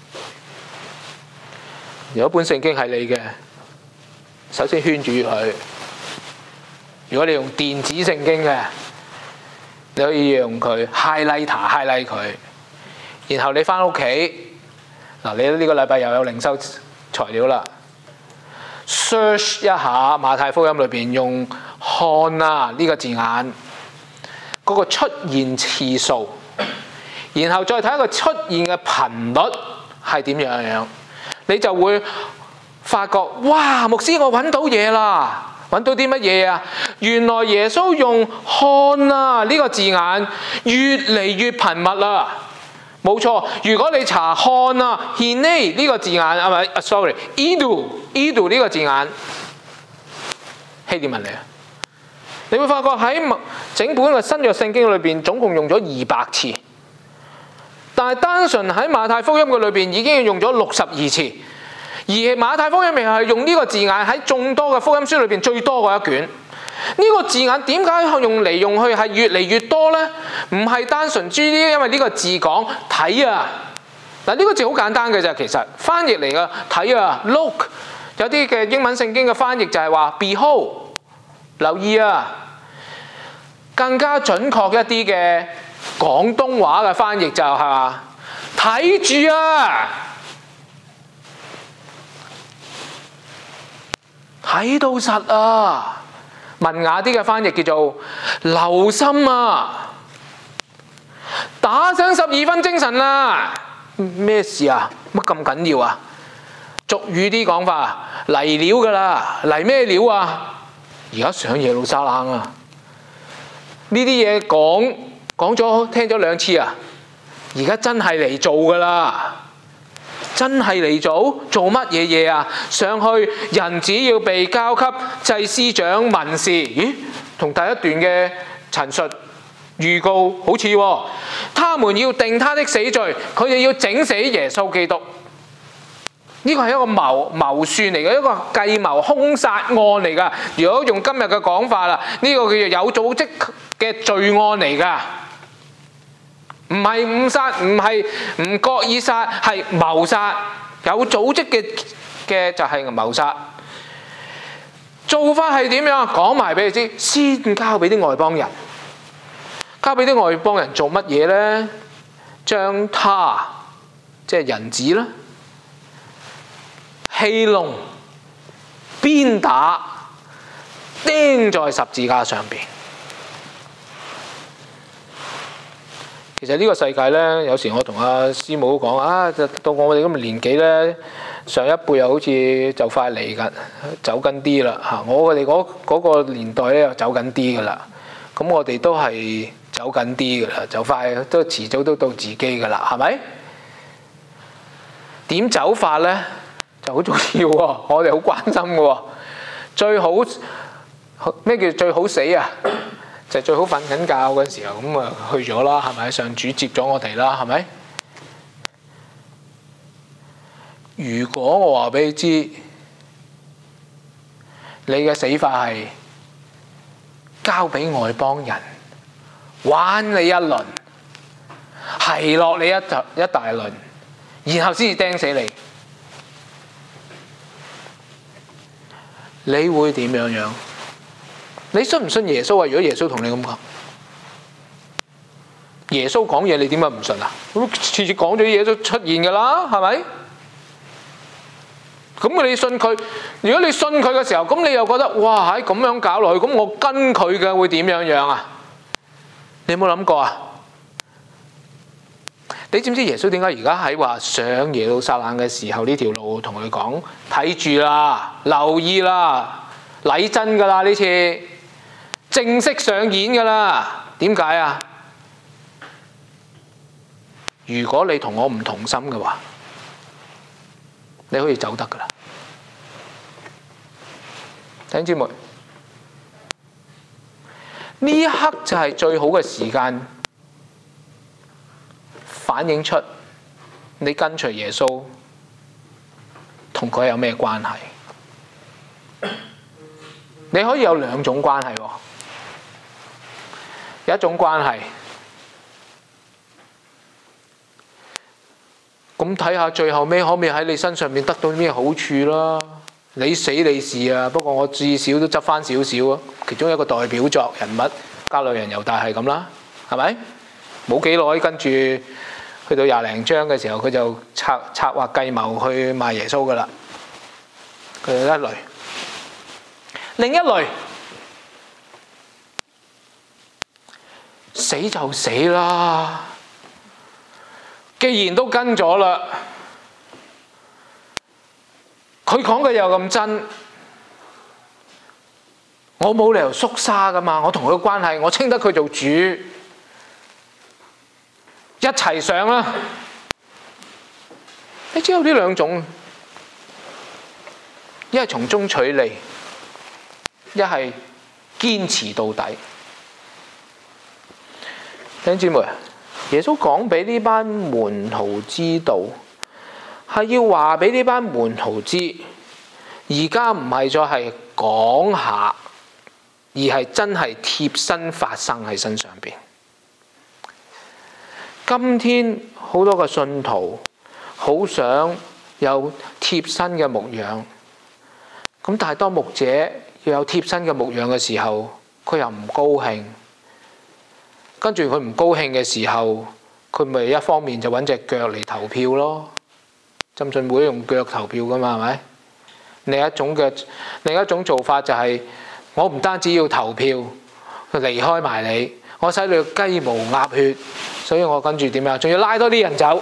如果本聖經係你嘅，首先圈住佢。如果你用電子聖經嘅，你可以用佢 highlight highlight 佢，然後你返屋企嗱，你呢個禮拜又有靈修材料啦。search 一下馬太福音裏邊用看啊呢個字眼嗰個出現次數，然後再睇一個出現嘅頻率係點樣樣，你就會發覺哇！牧師，我揾到嘢啦！揾到啲乜嘢啊？原來耶穌用看啊呢個字眼越嚟越頻密啦。冇錯，如果你查看啊 hine 呢個字眼係咪啊 ？sorry idu idu 呢個字眼希臘文嚟啊！你會發覺喺整本嘅新約聖經裏邊總共用咗二百次，但係單純喺馬太福音嘅裏邊已經用咗六十二次，而馬太福音咪係用呢個字眼喺眾多嘅福音書裏邊最多嘅一卷。 呢個字眼點解用嚟用去係越嚟越多呢？唔係單純注啲，因為呢個字講睇啊。嗱，呢個字好簡單嘅啫，其實翻譯嚟嘅睇啊 ，look。有啲嘅英文聖經嘅翻譯就係話 behold， 留意啊。更加準確一啲嘅廣東話嘅翻譯就係話睇住啊，睇到實啊。文雅啲嘅翻譯叫做留心啊，打醒十二分精神啦。咩事啊？乜咁緊要啊？俗語啲講法，嚟料㗎啦，嚟咩料啊？而家上耶路撒冷啊！呢啲嘢講講咗聽咗兩次啊，而家真係嚟做㗎啦！真係嚟做做乜嘢嘢啊？上去人子要被交給祭司長文士，咦？同第一段嘅陳述預告好似喎，他們要定他的死罪，佢哋要整死耶穌基督。呢個係一個謀謀算嚟嘅，一個計謀兇殺案嚟㗎。如果用今日嘅講法啦，呢個叫做有組織嘅罪案嚟㗎，唔係誤殺，唔係唔覺意殺，係謀殺。有組織嘅嘅就係謀殺。做法係點樣？講埋俾你知，先交俾啲外邦人，交俾啲外邦人做乜嘢呢？將他即係人子啦，戲弄、鞭打、釘在十字架上邊。其實呢個世界呢，有時我同阿師母講啊，到我哋咁嘅年紀呢，上一輩又好似就快嚟緊，走緊啲啦嚇。我哋嗰嗰個年代呢，又走緊啲噶啦。咁我哋都係走緊啲噶啦，就快都遲早都到自己噶啦，係咪？點走法呢？就好重要喎，我哋好關心嘅喎。最好咩叫最好死啊？就最好瞓緊覺嗰時候咁啊去咗啦，係咪？上主接咗我哋啦，係咪？如果我話俾你知，你嘅死法係交俾外邦人玩你一輪，係落你一一大輪，然後先至釘死你。你會點樣樣？你信唔信耶穌啊？如果耶穌同你咁講，耶穌講嘢，你點解唔信啊？咁次次講咗嘢都出現㗎啦，係咪？咁你信佢？如果你信佢嘅時候，咁你又覺得哇，喺咁樣搞落去，咁我跟佢嘅會點樣樣啊？你有冇諗過啊？你知唔知耶穌點解而家喺話上耶路撒冷嘅時候呢條路同佢講睇住啦，留意啦，嚟真㗎啦，呢次正式上演㗎啦？點解啊？如果你同我唔同心嘅話，你可以走得㗎啦。弟兄姊妹，呢一刻就係最好嘅時間，反映出你跟隨耶穌同佢有咩關係？你可以有兩種關係喎。有一種關係，咁睇下最後尾可唔可以喺你身上面得到咩好處啦？你死你事啊，不過我至少都執翻少少啊。其中一個代表作人物加略人猶大係咁啦，係咪？冇幾耐跟住去到廿零章嘅時候，佢就策策劃計謀去賣耶穌噶啦。佢係一類，另一類死就死啦。既然都跟咗啦，佢講嘅又咁真，我冇理由縮沙噶嘛。我同佢嘅關係，我稱得佢做主，一齊上啦。你只有呢兩種，一係從中取利，一係堅持到底。弟兄姊妹，耶穌講俾呢班門徒知道，係要話俾呢班門徒知，而家唔係再係講下， 而係真係貼身發生喺身上邊。今天好多個信徒好想有貼身嘅牧養，咁但係當牧者要有貼身嘅牧養嘅時候，佢又唔高興。跟住佢唔高興嘅時候，佢咪一方面就揾隻腳嚟投票咯。浸信會用腳投票噶嘛，係咪？另一種嘅另一種做法就係、是、我唔單止要投票，離開埋你，我使你雞毛鴨血，所以我跟住點樣？仲要拉多啲人走。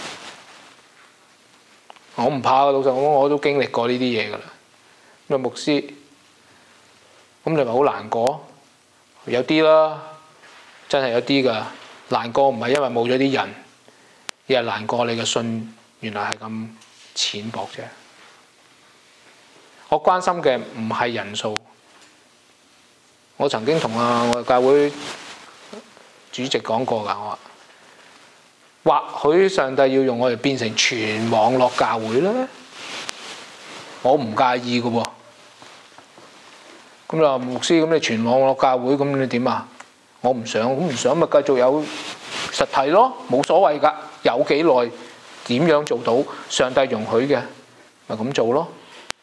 我唔怕，老實講，我都經歷過呢啲嘢噶啦。咁牧師，咁你咪好難過？有啲啦，真係有啲噶。難過唔係因為冇咗啲人，而係難過你嘅信原來係咁淺薄啫。我關心嘅唔係人數。我曾經同啊我教會主席講過㗎，我話或許上帝要用我哋變成全網絡教會咧，我唔介意㗎喎。咁你話牧師，咁你全網絡教會，咁你點啊？我唔想，咁唔想咪繼續有實體咯，冇所謂㗎。有幾耐，點樣做到上帝容許嘅，咪咁做咯。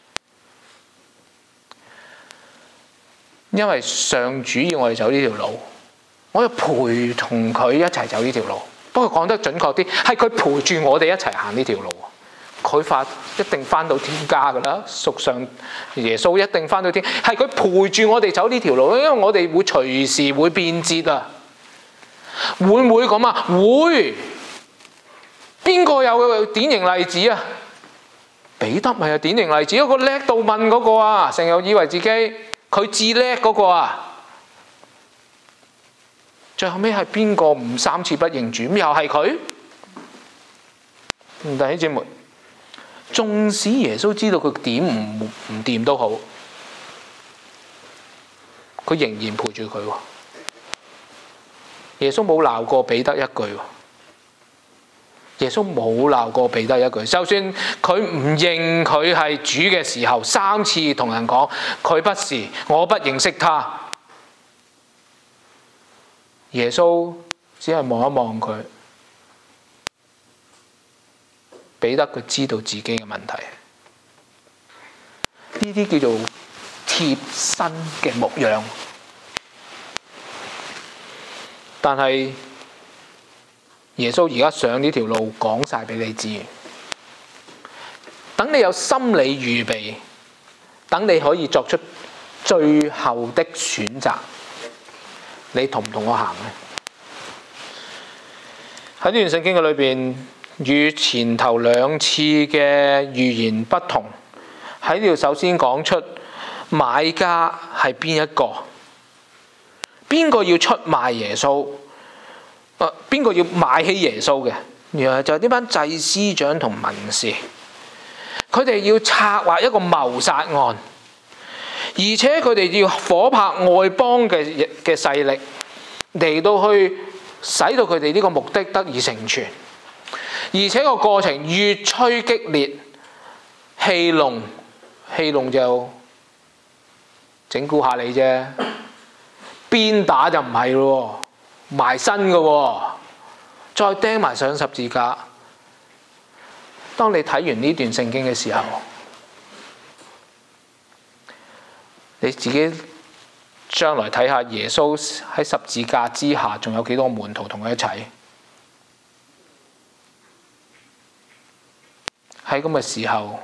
因為上主要我哋走呢條路，我要陪同佢一齊走呢條路。不過講得準確啲，係佢陪住我哋一齊行呢條路。佢發一定返到天家㗎啦，屬上耶穌一定返到天。係佢陪住我哋走呢條路，因為我哋會隨時會變節啊。會唔會咁啊？會。邊個有典型例子啊？彼得咪係典型例子，一個叻到問嗰個啊，成日以為自己佢至叻嗰個啊，最後尾係邊個唔三次不認主？又係佢。弟兄姊妹，縱使耶穌知道佢點唔唔掂都好，佢仍然陪住佢喎。耶穌冇鬧過彼得一句喎。耶穌冇鬧過彼得一句，就算佢唔認佢係主嘅時候，三次同人講佢不是，我不認識他。耶穌只係望一望佢，彼得佢知道自己嘅問題。呢啲叫做貼身嘅牧養。但係耶穌而家上呢條路講晒俾你知，等你有心理預備，等你可以作出最後的選擇。你同唔同我行呢？喺呢段聖經嘅裏邊，與前頭兩次嘅預言不同。喺呢度首先講出買家係邊一個，邊個要出賣耶穌？誒，邊個要買起耶穌嘅？原來就係呢班祭司長同文士，佢哋要策劃一個謀殺案，而且佢哋要夥拍外邦嘅嘅勢力嚟到去使到佢哋呢個目的得以成全，而且個過程越趨激烈，戲弄戲弄就整蠱下你啫，鞭打就唔係咯。埋身嘅喎，再釘埋上十字架。當你睇完呢段聖經嘅時候，你自己將來睇下耶穌喺十字架之下，仲有幾多門徒同佢一齊？喺咁嘅時候，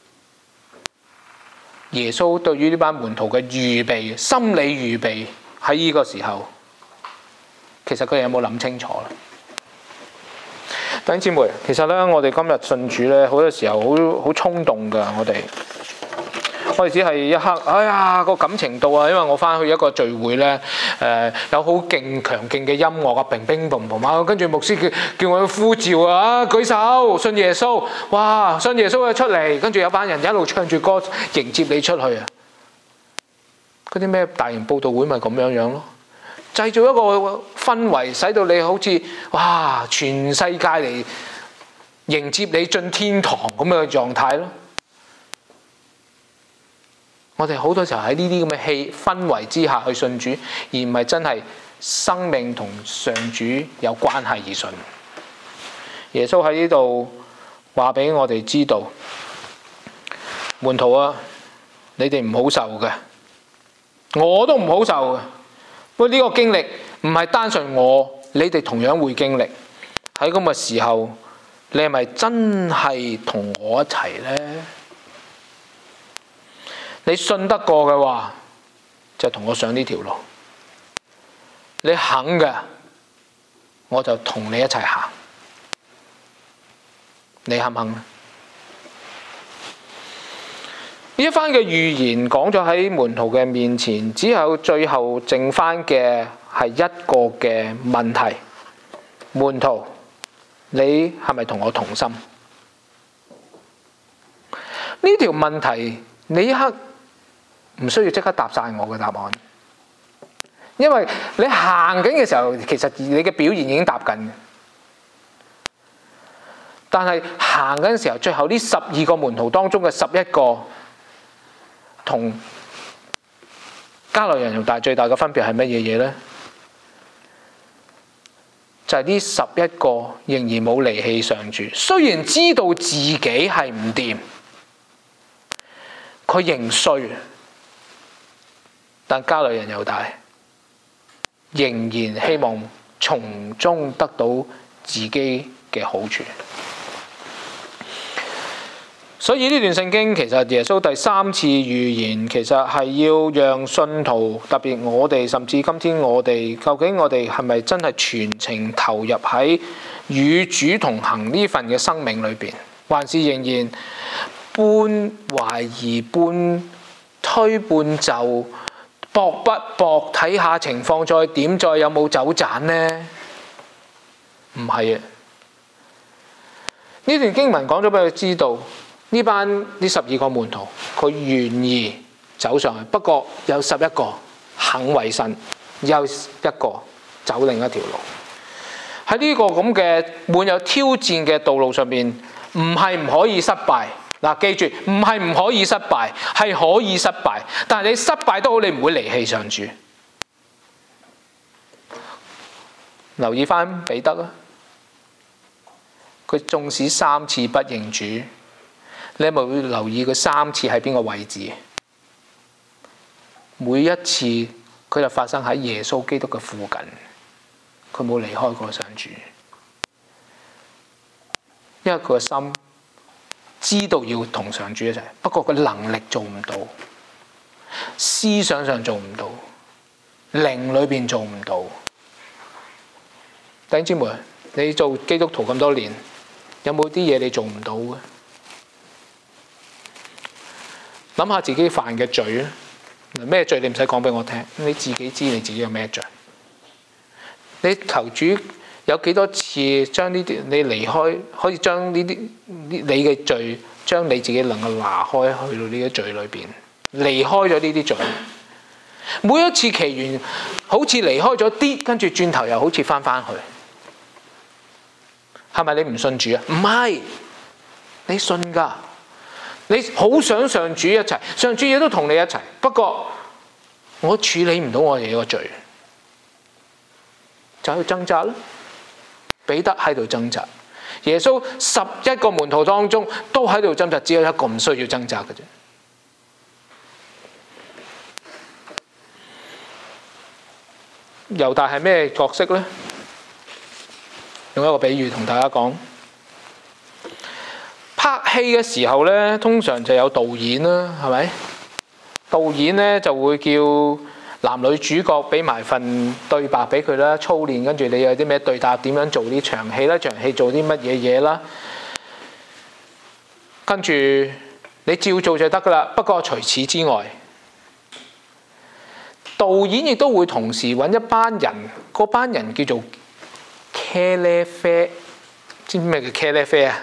耶穌對於呢班門徒嘅預備、心理預備喺呢個時候。其實佢哋有冇諗清楚咧？弟兄姊妹，其實咧，我哋今日信主咧，好多時候好好衝動㗎。我哋我哋只係一刻，哎呀個感情到啊！因為我翻去一個聚會咧，誒、呃、有好勁強勁嘅音樂啊，乒乒乓乓啊，跟住牧師叫叫我呼召啊，舉手信耶穌，哇！信耶穌嘅出嚟，跟住有班人一路唱住歌迎接你出去啊！嗰啲咩大型佈道會咪咁樣樣咯？製造一個氛圍，使到你好似哇，全世界嚟迎接你進天堂咁樣嘅狀態咯。 我哋好多時候喺呢啲咁嘅氣氛圍之下去信主，而唔係真係生命同上主有關係而信。耶穌喺呢度話俾我哋知道，門徒啊，你哋唔好受嘅，我都唔好受嘅。不過呢個經歷唔係單純我，你哋同樣會經歷。喺咁嘅時候，你係咪真係同我一齊呢？你信得過嘅話，就同我上呢條路。你肯嘅，我就同你一齊行。你肯唔肯？呢一番嘅預言講咗喺門徒嘅面前，之後最後剩翻嘅係一個嘅問題：門徒，你係咪同我同心？呢條問題你一刻唔需要即刻答晒我嘅答案，因為你行緊嘅時候，其實你嘅表現已經答緊。但係行緊嘅時候，最後呢十二個門徒當中嘅十一個，同加略人猶大最大嘅分別係乜嘢嘢呢？就係呢十一個仍然冇離棄上主，雖然知道自己係唔掂，佢認衰，但加略人猶大仍然希望從中得到自己嘅好處。所以呢段聖經其實耶穌第三次預言，其實係要讓信徒，特別我哋，甚至今天我哋，究竟我哋係咪真係全程投入喺與主同行呢份嘅生命裏邊，還是仍然半懷疑、半推、半就，搏不搏，睇下情況再點，再有冇走盞呢？唔係啊！呢段經文講咗俾佢知道。呢班呢十二個門徒，佢願意走上去，不過有十一個肯委身，有一個走另一條路。喺呢個咁嘅滿有挑戰嘅道路上面，唔係唔可以失敗。嗱，記住，唔係唔可以失敗，係可以失敗。但係你失敗都好，你唔會離棄上主。留意翻彼得啊，佢縱使三次不認主。你有冇會留意佢三次喺邊個位置？每一次佢就發生喺耶穌基督嘅附近，佢冇離開過上主，因為佢個心知道要同上主一齊，不過佢能力做唔到，思想上做唔到，靈裏邊做唔到。弟兄姊妹，你做基督徒咁多年，有冇啲嘢你做唔到嘅？諗下自己犯嘅罪啊！咩罪你唔使講俾我聽，你自己知你自己有咩罪。你求主有幾多次將呢啲你離開，可以將呢啲你嘅罪，將你自己能夠拿開去到呢啲罪裏邊，離開咗呢啲罪。每一次祈完，好似離開咗啲，跟住轉頭又好似翻返去。係咪你唔信主啊？唔係，你信㗎。你好想上主一齊，上主亦都同你一齊。不過我處理唔到我哋個罪，就喺度掙扎啦。彼得喺度掙扎，耶穌十一個門徒當中都喺度掙扎，只有一個唔需要掙扎嘅啫。猶大係咩角色呢？用一個比喻同大家講。拍戲嘅時候咧，通常就有導演啦，係咪？導演咧就會叫男女主角俾埋份對白俾佢啦，操練，跟住你有啲咩對答，點樣做啲場戲啦，場戲做啲乜嘢嘢啦，跟住你照做就得噶啦。不過除此之外，導演亦都會同時揾一班人，嗰班人叫做茄喱啡，知唔知咩叫茄喱啡啊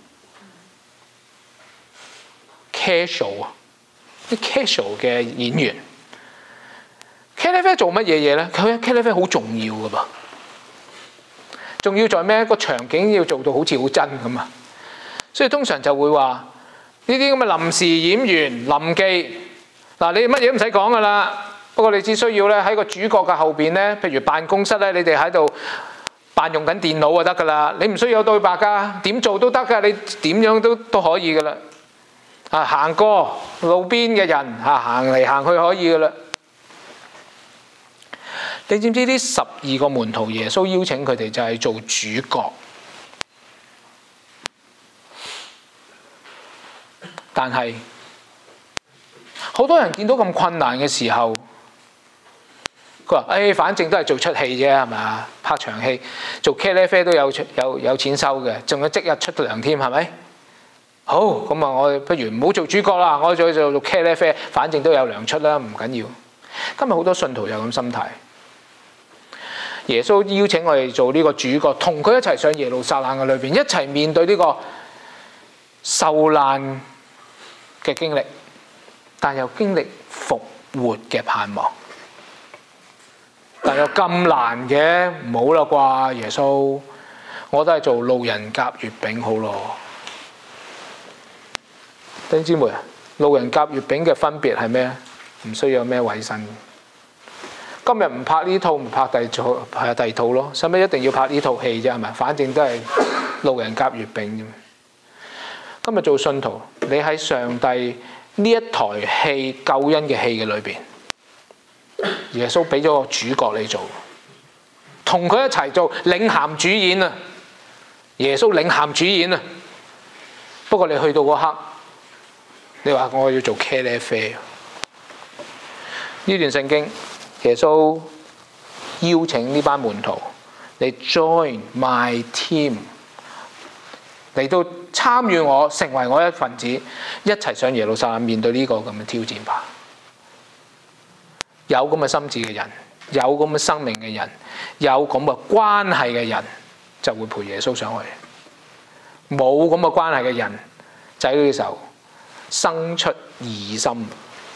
？casual 啊，啲 casual 嘅演員，茄喱啡做乜嘢嘢咧？佢茄喱啡好重要噶噃，重要在咩？個場景要做到好似好真咁啊！所以通常就會話呢啲咁嘅臨時演員臨記嗱，你乜嘢都唔使講噶啦，不過你只需要咧喺個主角嘅後邊咧，譬如辦公室咧，你哋喺度扮用緊電腦就得噶啦，你唔需要有對白噶，點做都得噶，你點樣都都可以噶啦。啊，行過路邊嘅人啊，行嚟行去可以噶啦。你知唔知呢十二個門徒耶穌邀請佢哋就係做主角？但係好多人見到咁困難嘅時候，佢話：誒、哎，反正都係做出戲啫，係咪啊？拍場戲，做茄喱啡都有有有錢收嘅，仲有即日出糧添，係咪？好，咁啊，我哋不如唔好做主角啦，我再做做茄喱啡，反正都有糧出啦，唔緊要。今日好多信徒有咁心態。耶穌邀請我哋做呢個主角，同佢一齊上耶路撒冷嘅裏邊，一齊面對呢個受難嘅經歷，但又經歷復活嘅盼望。但又咁難嘅，唔好啦啩，耶穌，我都係做路人甲月餅好咯。弟兄姊妹啊，路人甲月餅嘅分別係咩？唔需要有咩委身。今日唔拍呢套，唔拍第二套，係第二套咯。使乜一定要拍呢套戲啫？係咪？反正都係路人甲月餅啫。今日做信徒，你喺上帝呢一台戲救恩嘅戲嘅裏邊，耶穌俾咗個主角你做，同佢一齊做領銜主演啊！耶穌領銜主演啊！不過你去到嗰刻，你話我要做茄喱啡。呢段聖經，耶穌邀請呢班門徒，你 join my team， 嚟到參與我，成為我一份子，一齊上耶路撒冷面對呢個咁嘅挑戰吧。有咁嘅心智嘅人，有咁嘅生命嘅人，有咁嘅關係嘅人，就會陪耶穌上去。冇咁嘅關係嘅人，就喺呢個時候生出疑心。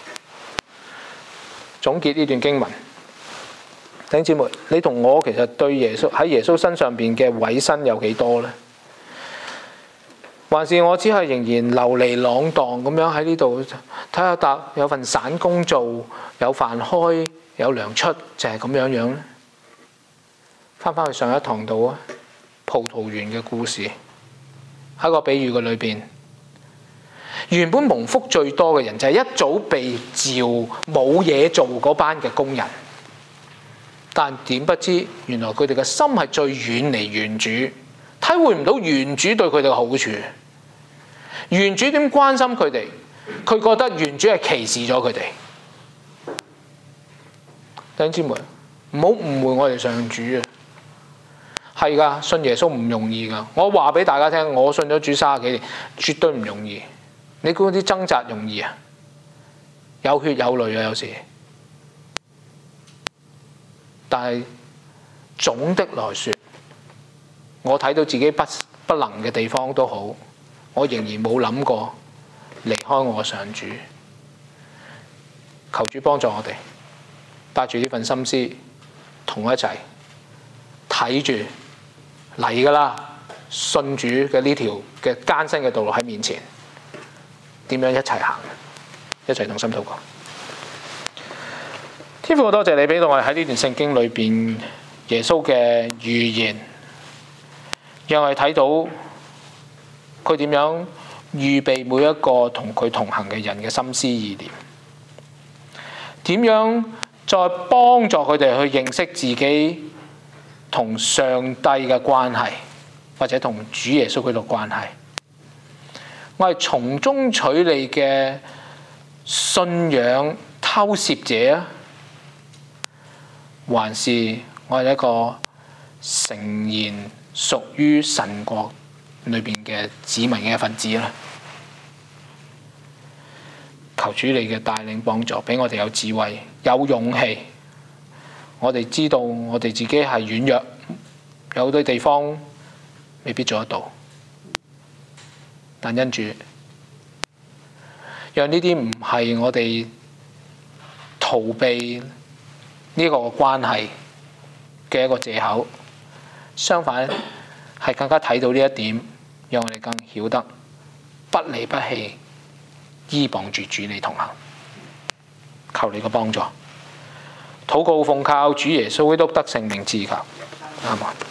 總結呢段經文，弟兄姊妹，你同我其實對耶穌喺耶穌身上邊嘅委身有幾多呢？還是我只係仍然流離浪蕩咁樣喺呢度睇下笪有份散工做，有飯開，有糧出，就係咁樣樣呢？翻返去上一堂度啊，葡萄園嘅故事，喺個比喻嘅裏邊。原本蒙福最多嘅人就係一早被召冇嘢做嗰班嘅工人，但點不知原來佢哋嘅心係最遠離原主，體會唔到原主對佢哋嘅好處。原主點關心佢哋？佢覺得原主係歧視咗佢哋。弟兄姊妹，唔好誤會我哋上主啊！係㗎，信耶穌唔容易㗎。我話俾大家聽，我信咗主三十幾年，絕對唔容易。你估啲掙扎容易啊？有血有淚啊，有時。但係總的來說，我睇到自己不不能嘅地方都好，我仍然冇諗過離開我上主。求主幫助我哋，帶住呢份心思，同我一齊睇住嚟㗎啦！信主嘅呢條嘅艱辛嘅道路喺面前。點樣一齊行？一齊同心禱告。天父，我多謝你俾到我哋喺呢段聖經裏邊耶穌嘅預言，讓我哋睇到佢點樣預備每一個同佢同行嘅人嘅心思意念，點樣再幫助佢哋去認識自己同上帝嘅關係，或者同主耶穌嗰度關係。我係從中取利嘅信仰偷竊者啊，還是我係一個誠然屬於神國裏邊嘅子民嘅一份子咧？求主你嘅帶領幫助，俾我哋有智慧、有勇氣。我哋知道我哋自己係軟弱，有好多地方未必做得到。但因住，讓呢啲唔係我哋逃避呢個關係嘅一個藉口，相反係更加睇到呢一點，讓我哋更曉得不離不棄，依傍住主你同行。 求你嘅幫助。禱告奉靠主耶穌基督得勝名字求，阿門。